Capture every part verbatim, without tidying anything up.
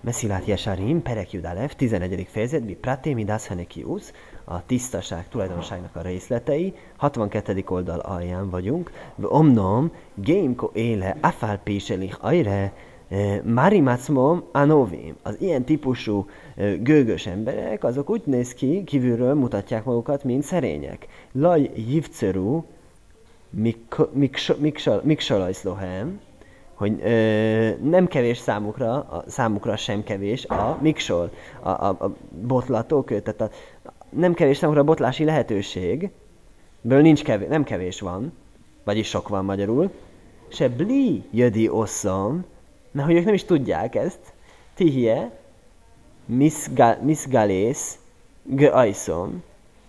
Meszilát Jesarim, Perek Judalev, tizenegyedik fejezet, mi Praté, mi Dashanekiusz, a tisztaság tulajdonságnak a részletei, hatvankettedik oldal alján vagyunk, Omnom, Gémko éle, Afál Péselich ajre, Marimacmom Anovim. Az ilyen típusú gőgös emberek, azok úgy néz ki, kívülről mutatják magukat, mint szerények. Laj Jivceru, Miksalajszlohem, hogy ö, nem kevés számukra, a, számukra sem kevés a miksol, a, a, a botlatok, tehát a, nem kevés számukra a botlási lehetőség, ből nincs kevés, nem kevés van, vagyis sok van magyarul, se bli jödi osszom, mert hogy ők nem is tudják ezt, tihie, miszgalész, gajszom,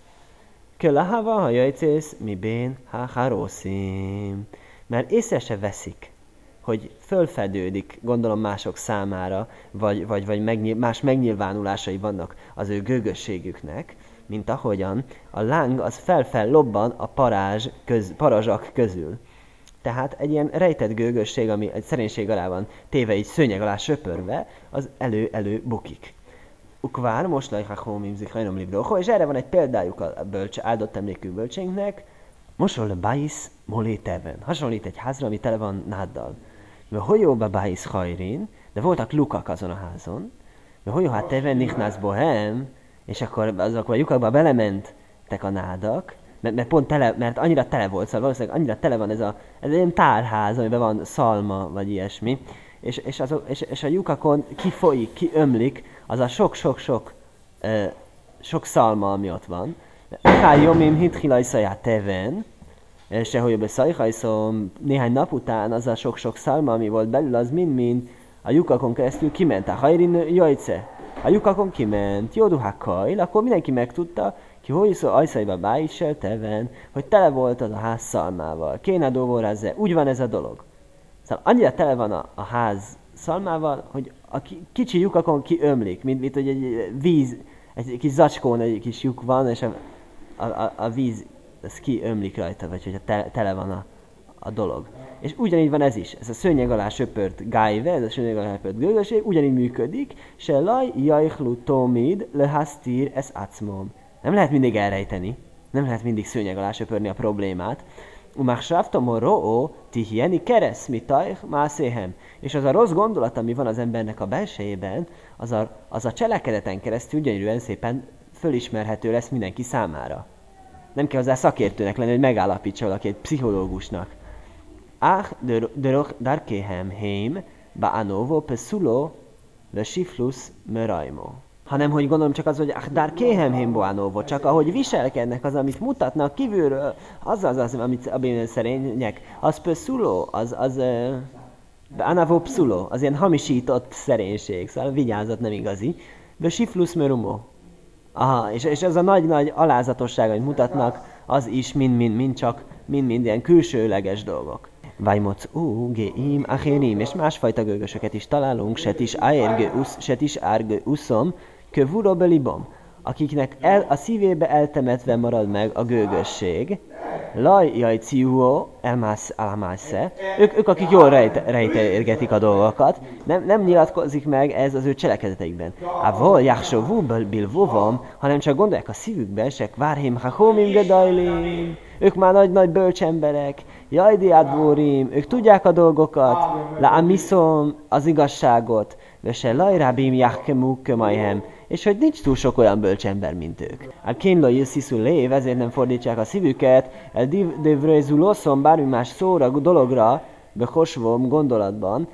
kölahava, ha jajcész, mi bén, ha haroszim, mert észre se veszik, hogy fölfedődik, gondolom mások számára, vagy, vagy, vagy megnyilv, más megnyilvánulásai vannak az ő gőgösségüknek, mint ahogyan a láng az felfel lobban a parázs köz, parazsak közül. Tehát egy ilyen rejtett gőgösség, ami egy szerénység alá van téve, így szőnyeg alá söpörve, az elő-elő bukik. Ukvár, most lajhachomim zikrajnom livroho, és erre van egy példájuk a bölcs, áldott emlékű bölcsénknek, mosol a bájsz moléteven. Hasonlít egy házra, ami tele van náddal. Mert hogyóba bájsz hajrin, de voltak lukak azon a házon, mert hogyó hát teven nichnász bohem, és akkor azok a lyukakba belementek a nádak, mert, mert pont tele, mert annyira tele volt, szóval valószínűleg annyira tele van ez a, ez egy ilyen tálház, amiben van szalma, vagy ilyesmi, és, és, azok, és, és a lyukakon kifolyik, kiömlik az a sok-sok-sok uh, sok szalma, ami ott van. Akár jomim hithilajszaját teven, se hogy beszajhajszom, néhány nap után az a sok-sok szalma, ami volt belül, az mind-mind a lyukakon keresztül kiment. A hajrin jajce. A lyukakon kiment, jóduhákkal, akkor mindenki megtudta, ki hogy szó ajszaiba bájissel teven, hogy tele volt az a ház szalmával. Kéne dolgorazze, úgy van ez a dolog. Szóval annyira tele van a, a ház szalmával, hogy a kicsi lyukakon kiömlik, mint, mint hogy egy víz, egy kis zacskón egy kis lyuk van, és a, a, a, a víz ez kiömlik rajta, vagy hogyha tele, tele van a, a dolog. És ugyanígy van ez is. Ez a szőnyeg alá söpört gájve, ez a szőnyeg alá söpört gőgösség, ugyanígy működik, se laj jajchlu tomid lehasztír ez acmom. Nem lehet mindig elrejteni, nem lehet mindig szőnyeg alá söpörni a problémát. Umachsavtom ro'o tihieni keresz mitajh mászéhem. És az a rossz gondolat, ami van az embernek a belsejében, az a, az a cselekedeten keresztül gyönyörűen szépen fölismerhető lesz mindenki számára. Nem kell hozzá szakértőnek lenni, hogy megállapítsa valaki, egy pszichológusnak. Ach, dörök darkéhem heim, ba anovo pesulo, le siflus merajmo. Hanem, hogy gondolom csak az, hogy ach, darkéhem heim bo anovo, csak ahogy viselkednek, az, amit mutatnak kívülről, az az, az amit abban szerények, az pesulo, az, az, uh, anavo psulo, az ilyen hamisított szerénység, szóval vigyázat nem igazi, le siflus merumo. Aha, és, és ez a nagy-nagy alázatosság, amit mutatnak, az is mind-mind-mind csak, mind-mind ilyen külsőleges dolgok. Vajmoc ú, géim, achérim, és másfajta gőgösöket is találunk, set is aérgő usz, set is árgő uszom, kövúró belibom, akiknek el, a szívébe eltemetve marad meg a gőgösség. Laj jaj ciúó, elmász alamásze, ők, ők akik jól rejt, rejtérgetik a dolgokat, nem, nem nyilatkozik meg ez az ő cselekedeteikben. Ávol jáksovú bilvovom, hanem csak gondolják a szívükben, se kvárhim hachomim gedajlim, ők már nagy-nagy bölcsemberek, jaj diádvórim, ők tudják a dolgokat, la amiszom az igazságot, vese lajrábim jákemú kömajhem, és hogy nincs túl sok olyan bölcsember, mint ők. A kénló jössziszú lév, ezért nem fordítsák a szívüket, el divrezulószom bármi más szóra, dologra, behosvom gondolatban,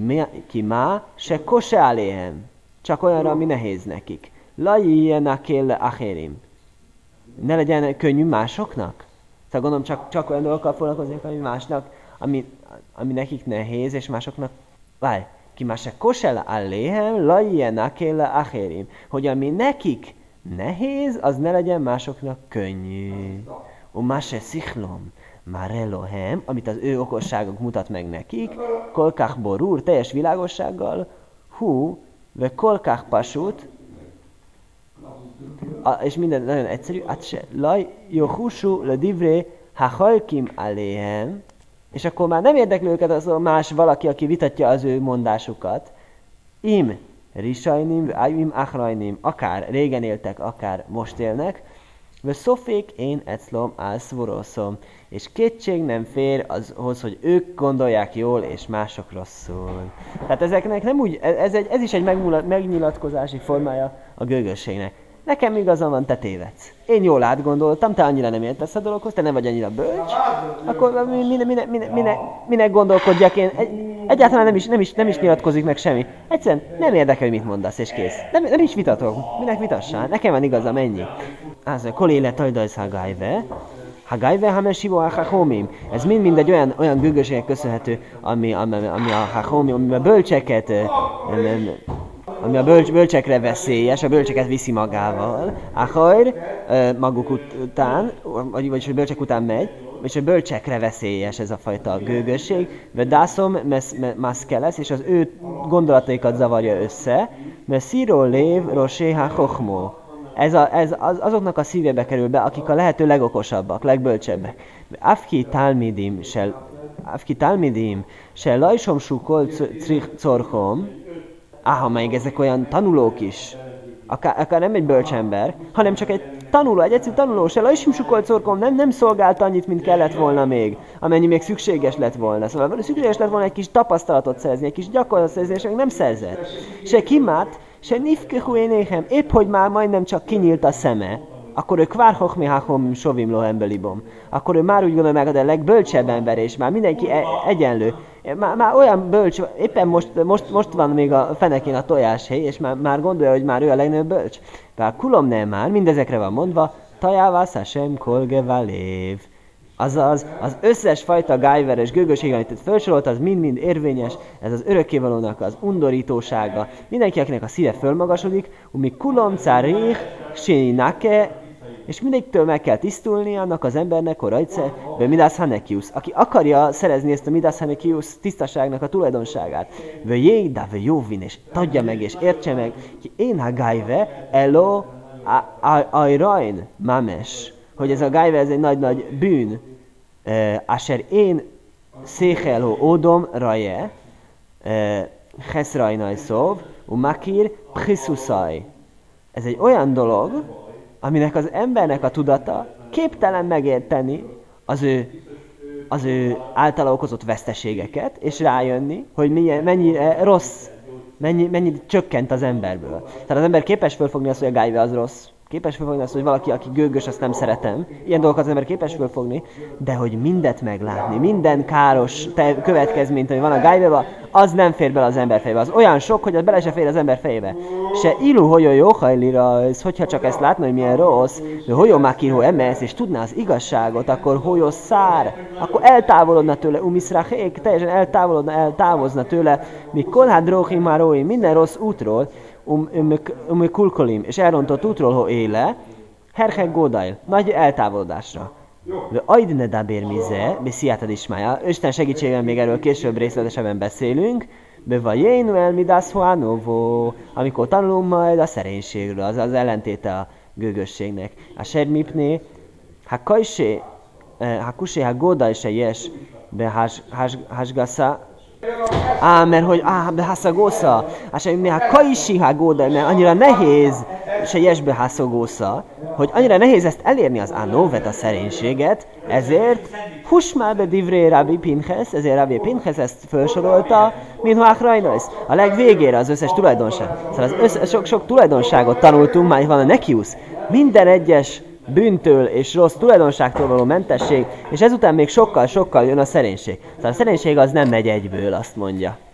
ki má se kose aléhem. Csak olyanra, ami nehéz nekik. Lajjjenak kéle achérim. Ne legyen könnyű másoknak? Tehát gondolom csak, csak olyan dolgokkal foglalkoznak, ami másnak, ami, ami nekik nehéz, és másoknak... Várj! Ki már se kosel aléhem, lajjenak kéle achérim. Hogy ami nekik nehéz, az ne legyen másoknak könnyű. O más se szichlom, már elohem, amit az ő okosságok mutat meg nekik, kolkach borúr, teljes világossággal, hú, ve kolkach pasut, a, és minden nagyon egyszerű, hát se, laj, johusú, le divré, ha halkim aléhem, és akkor már nem érdekli őket az más valaki, aki vitatja az ő mondásukat. Im, risajnim, ajvim achrajnim, akár régen éltek, akár most élnek, ve szofék én eclom álszvoroszom, és kétség nem fér azhoz, hogy ők gondolják jól, és mások rosszul. Tehát ezeknek nem úgy, ez, egy, ez is egy megnyilatkozási formája a gőgösségnek. Nekem igazam van, te tévedsz. Én jól átgondoltam, te annyira nem értesz a dologhoz, te nem vagy annyira bölcs, akkor minek, minek, minek, minek, minek gondolkodjak én? Egy, egyáltalán nem is, nem, is, nem is nyilatkozik meg semmi. Egyszerűen nem érdekel, hogy mit mondasz, és kész. Nem, nem is vitatok. Minek vitassál? Nekem van igazam, ennyi. Az a koléle tajdajsz hagájve, hagájve hamesivo a hachomim. Ez mind-mind egy olyan, olyan gőgösségnek köszönhető, ami, ami, ami a hachomim, ami a bölcseket, ami a bölcs, bölcsekre veszélyes, a bölcseket viszi magával. Ahajr maguk után, vagyis a bölcsek után megy, és a bölcsekre veszélyes ez a fajta gőgösség, ve dászom maszkelesz, és az ő gondolataikat zavarja össze, mert szíró lév roséha chochmó. Ez, a, ez az, azoknak a szívébe kerül be, akik a lehető legokosabbak, legbölcsebbek. Afki talmidim, sel, afki talmidim, sel lajsom sukol corchom, áha, meg ezek olyan tanulók is, akár, akár nem egy bölcsember, hanem csak egy tanuló, egy egyszerű tanuló, se lajsim sukol corchom, nem, nem szolgált annyit, mint kellett volna még, amennyi még szükséges lett volna. Szóval szükséges lett volna egy kis tapasztalatot szerezni, egy kis gyakorlatot szerezni, és nem szerzett. Se kimát, se nifkehu énéhem, épp hogy már majdnem csak kinyílt a szeme, akkor ő kvárhoch mi hachom sovim lohembelibom. Akkor ő már úgy gondolja meg, hogy a legbölcsebb ember, és már mindenki e- egyenlő. Már, már olyan bölcs, éppen most, most, most van még a fenekén a tojáshely, és már, már gondolja, hogy már ő a legnagyobb bölcs. Tehát kulom nem már, mindezekre van mondva, tajávász Hashem kolgevalév. Azaz, az összes fajta gájveres gőgösség, amit itt felsorolt, az mind-mind érvényes, ez az örökkévalónak az undorítósága. Mindenki, akinek a szíve fölmagasodik, umi kulom cárich, sénake, és mindegiktől meg kell tisztulni annak az embernek, korajce, be midas hanekius, aki akarja szerezni ezt a midas hanekius tisztaságnak a tulajdonságát. Ve jé, da ve jóvin, és tudja meg, és értse meg, ki én ha gájve, elo, ajrain, mames, hogy ez a gájve, ez egy nagy-nagy bűn, asher én széchelho ódom raje, cheszrajnaj szóv, umakir pchiszuszaj. Ez egy olyan dolog, aminek az embernek a tudata képtelen megérteni az ő, az ő általa okozott veszteségeket, és rájönni, hogy milyen, mennyire rossz, mennyi, mennyit csökkent az emberből. Tehát az ember képes fölfogni azt, hogy a gájve az rossz. Képes fölfogni azt, hogy valaki, aki gőgös, azt nem szeretem. Ilyen dolgokat az ember képes fölfogni, de hogy mindet meglátni, minden káros te- következményt, ami van a gájveba, az nem fér bele az ember fejébe. Az olyan sok, hogy az bele se fér az ember fejébe. Se ilu holyó jó hajlira, hogyha csak ezt látna, hogy milyen rossz, de holyó mákiró emesz, és tudná az igazságot, akkor holyó szár, akkor eltávolodna tőle, umiszrachék, teljesen eltávolodna, eltávozna tőle, mi kolhád róhim máróim, minden rossz útról, um, um, um, kulkolim, és elrontott útról, ho éle, herhek gódail, nagy eltávolodásra. De ajdne dabér mize, besziátad ismája, Isten segítségével még erről később részletesebben beszélünk, be vajénu el midász hoánovó, amikor tanulunk majd a szerénységről, az az ellentéte a gőgösségnek. A sermipné, ha kajsé, ha kusé, ha gódail se jes, be hasgasza, Á, mert hogy, á, behaszagósza, hát ha kajsi hágóda, mert annyira nehéz se jesbe haszagósza, hogy annyira nehéz ezt elérni az anóvet, a szerénységet, ezért husmá be divré Rabbi Pinches, ezért Rabbi Pinches ezt felsorolta, mint Hákrajnajsz, a legvégére az összes tulajdonság. Szóval az összes, sok, sok tulajdonságot tanultunk, már van a nekiusz, minden egyes bűntől és rossz tulajdonságtól való mentesség, és ezután még sokkal-sokkal jön a szerénység. Szóval a szerénység az nem megy egyből, azt mondja.